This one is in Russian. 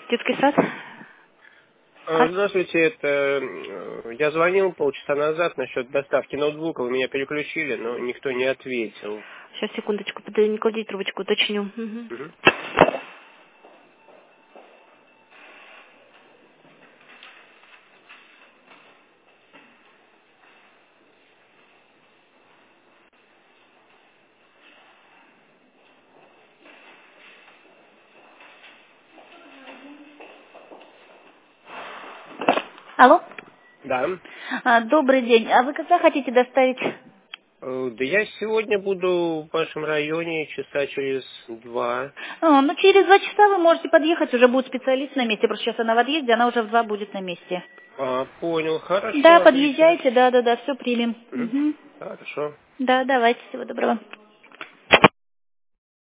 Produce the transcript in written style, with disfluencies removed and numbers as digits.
Детский сад? Здравствуйте, это я звонил полчаса назад насчет доставки ноутбука, вы меня переключили, но никто не ответил. Сейчас, секундочку, не клади трубочку, уточню. Угу. Мгм. Алло? Да. Добрый день. А вы когда хотите доставить? Да я сегодня буду в вашем районе часа через 2. Ну, через 2 часа вы можете подъехать, уже будет специалист на месте. Просто сейчас она в отъезде, она уже в 2 будет на месте. Понял, хорошо, Да, отлично. подъезжайте, да, все примем. Мгм. Угу. Хорошо. Да, давайте, всего доброго.